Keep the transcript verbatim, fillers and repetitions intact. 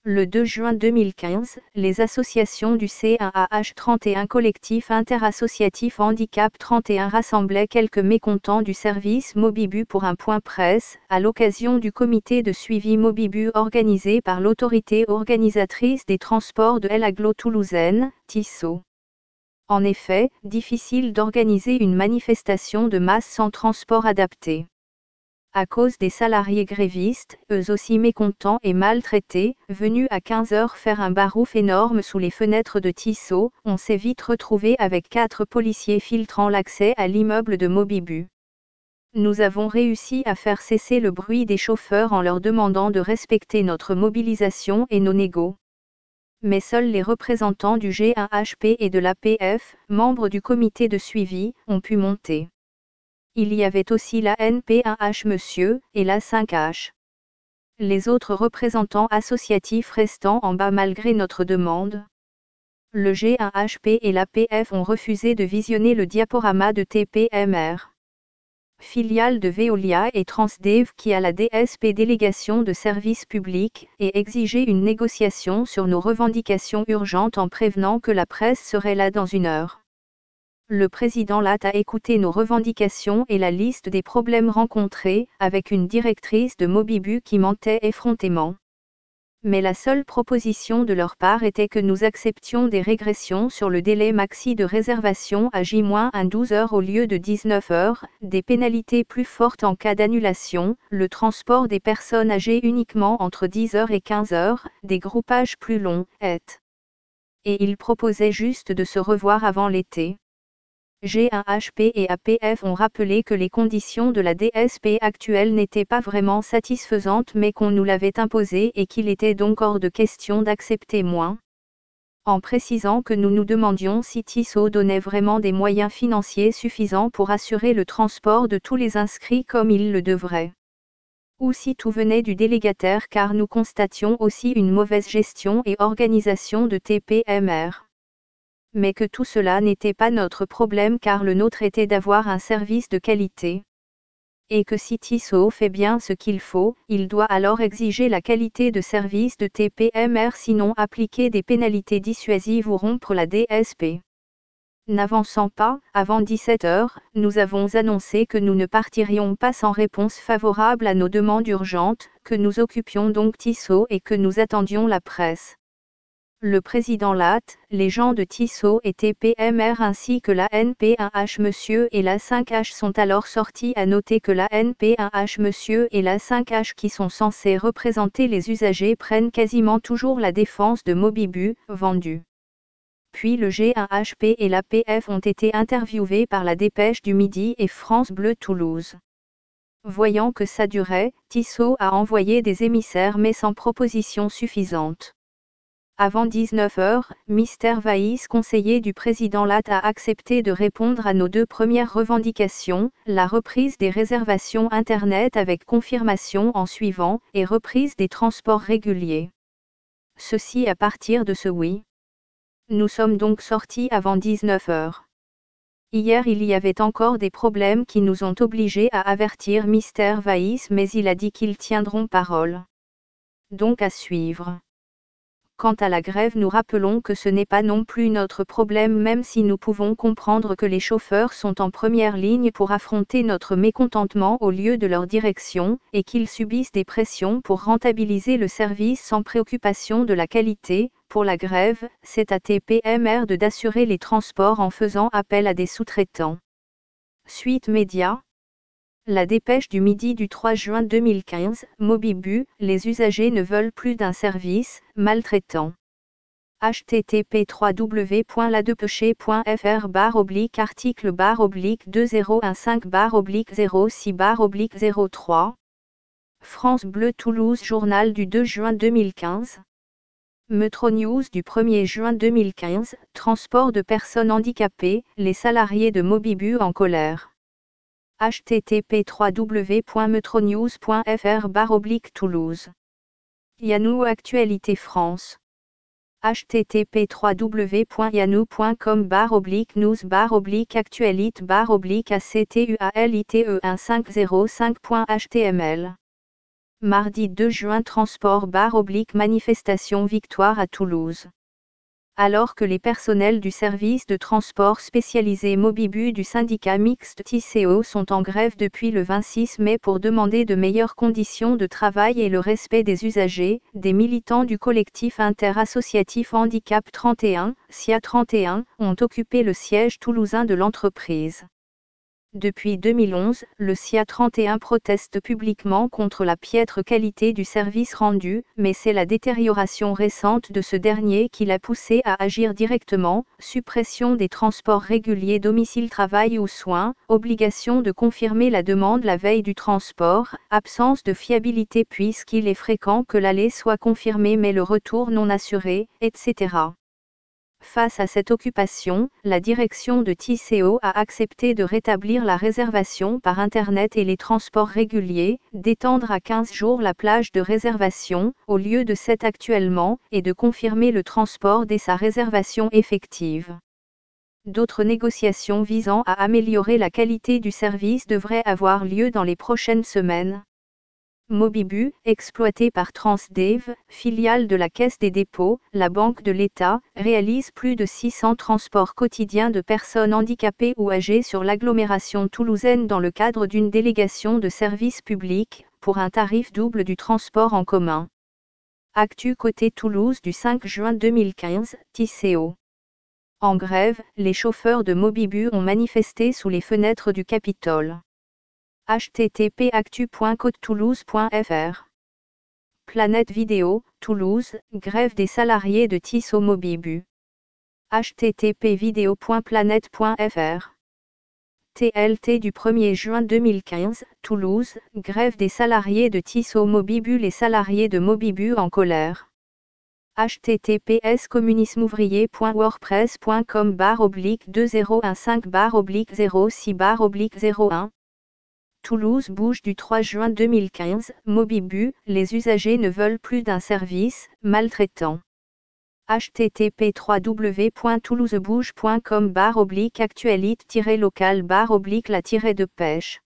Le deux juin deux mille quinze, les associations du C un A H trente et un Collectif interassociatif Handicap trente et un rassemblaient quelques mécontents du service Mobibu pour un point presse, à l'occasion du comité de suivi Mobibu organisé par l'autorité organisatrice des transports de l'Agglo toulousaine, Tissot. En effet, difficile d'organiser une manifestation de masse sans transport adapté. À cause des salariés grévistes, eux aussi mécontents et maltraités, venus à quinze heures faire un barouf énorme sous les fenêtres de Tissot, on s'est vite retrouvé avec quatre policiers filtrant l'accès à l'immeuble de Mobibu. Nous avons réussi à faire cesser le bruit des chauffeurs en leur demandant de respecter notre mobilisation et nos négos. Mais seuls les représentants du G un H P et de l'A P F, membres du comité de suivi, ont pu monter. Il y avait aussi la N P un H Monsieur, et la cinq H. Les autres représentants associatifs restant en bas malgré notre demande. Le G un H P et l'A P F ont refusé de visionner le diaporama de T P M R. Filiale de Veolia et Transdev qui a la D S P délégation de service public, et exiger une négociation sur nos revendications urgentes en prévenant que la presse serait là dans une heure. Le président Latte a écouté nos revendications et la liste des problèmes rencontrés, avec une directrice de Mobibu qui mentait effrontément. Mais la seule proposition de leur part était que nous acceptions des régressions sur le délai maxi de réservation à J moins douze heures au lieu de dix-neuf heures, des pénalités plus fortes en cas d'annulation, le transport des personnes âgées uniquement entre dix heures et quinze heures, des groupages plus longs, et cetera. Et ils proposaient juste de se revoir avant l'été. G un H P et A P F ont rappelé que les conditions de la D S P actuelle n'étaient pas vraiment satisfaisantes mais qu'on nous l'avait imposée et qu'il était donc hors de question d'accepter moins. En précisant que nous nous demandions si Tissot donnait vraiment des moyens financiers suffisants pour assurer le transport de tous les inscrits comme il le devrait. Ou si tout venait du délégataire car nous constations aussi une mauvaise gestion et organisation de T P M R. Mais que tout cela n'était pas notre problème car le nôtre était d'avoir un service de qualité. Et que si Tissot fait bien ce qu'il faut, il doit alors exiger la qualité de service de T P M R sinon appliquer des pénalités dissuasives ou rompre la D S P. N'avançant pas, avant dix-sept heures, nous avons annoncé que nous ne partirions pas sans réponse favorable à nos demandes urgentes, que nous occupions donc Tissot et que nous attendions la presse. Le président Latte, les gens de Tissot et T P M R ainsi que la N P un H Monsieur et la cinq H sont alors sortis à noter que la N P un H Monsieur et la cinq H qui sont censés représenter les usagers prennent quasiment toujours la défense de Mobibu, vendu. Puis le G un H P et l'A P F ont été interviewés par la Dépêche du Midi et France Bleu Toulouse. Voyant que ça durait, Tissot a envoyé des émissaires mais sans proposition suffisante. Avant dix-neuf heures, Mister Vaïs, conseiller du président Latte, a accepté de répondre à nos deux premières revendications, la reprise des réservations Internet avec confirmation en suivant, et reprise des transports réguliers. Ceci à partir de ce oui. Nous sommes donc sortis avant dix-neuf heures. Hier il y avait encore des problèmes qui nous ont obligés à avertir Mister Vaïs mais il a dit qu'ils tiendront parole. Donc à suivre. Quant à la grève, nous rappelons que ce n'est pas non plus notre problème même si nous pouvons comprendre que les chauffeurs sont en première ligne pour affronter notre mécontentement au lieu de leur direction, et qu'ils subissent des pressions pour rentabiliser le service sans préoccupation de la qualité. Pour la grève, c'est à T P M R de d'assurer les transports en faisant appel à des sous-traitants. Suite Média. La Dépêche du Midi du trois juin deux mille quinze, Mobibu, les usagers ne veulent plus d'un service maltraitant. H T T P trois w point la dépêche point F R barre oblique article barre oblique deux zéro un cinq barre oblique zéro six barre oblique zéro trois. France Bleu Toulouse, journal du deux juin deux mille quinze. Metro News du premier juin deux mille quinze, transport de personnes handicapées, les salariés de Mobibu en colère. H T T P trois w point metronews point F R barre oblique Toulouse. Yannou Actualité France. H T T P trois w point yannou point com barre oblique news barre oblique actualite barre oblique A C T U A L I T E un cinq zéro cinq point H T M L. Mardi deux juin Transport barre oblique manifestation victoire à Toulouse. Alors que les personnels du service de transport spécialisé Mobibu du syndicat mixte T C O sont en grève depuis le vingt-six mai pour demander de meilleures conditions de travail et le respect des usagers, des militants du collectif interassociatif Handicap trente et un, S I A trente et un, ont occupé le siège toulousain de l'entreprise. Depuis deux mille onze, le S I A trente et un proteste publiquement contre la piètre qualité du service rendu, mais c'est la détérioration récente de ce dernier qui l'a poussé à agir directement, suppression des transports réguliers domicile-travail ou soins, obligation de confirmer la demande la veille du transport, absence de fiabilité puisqu'il est fréquent que l'aller soit confirmé mais le retour non assuré, et cetera. Face à cette occupation, la direction de T C O a accepté de rétablir la réservation par Internet et les transports réguliers, d'étendre à quinze jours la plage de réservation, au lieu de sept actuellement, et de confirmer le transport dès sa réservation effective. D'autres négociations visant à améliorer la qualité du service devraient avoir lieu dans les prochaines semaines. Mobibu, exploité par Transdev, filiale de la Caisse des dépôts, la Banque de l'État, réalise plus de six cents transports quotidiens de personnes handicapées ou âgées sur l'agglomération toulousaine dans le cadre d'une délégation de service public, pour un tarif double du transport en commun. Actu côté Toulouse du cinq juin deux mille quinze, T C O. En grève, les chauffeurs de Mobibu ont manifesté sous les fenêtres du Capitole. h t t p actu point côte toulouse point f r. Planète Vidéo, Toulouse, grève des salariés de T S O Mobibu. h t t p vidéo point planète point f r. T L T du premier juin deux mille quinze, Toulouse, grève des salariés de T S O Mobibu. Les salariés de Mobibu en colère. h t t p s communismeouvrier point wordpress point com barre oblique deux zéro un cinq barre oblique zéro six barre oblique zéro un. Toulouse bouge du trois juin deux mille quinze, Mobibu, les usagers ne veulent plus d'un service maltraitant. h t t p trois w point toulousebouge point com barre oblique actualite local barre oblique la de pêche.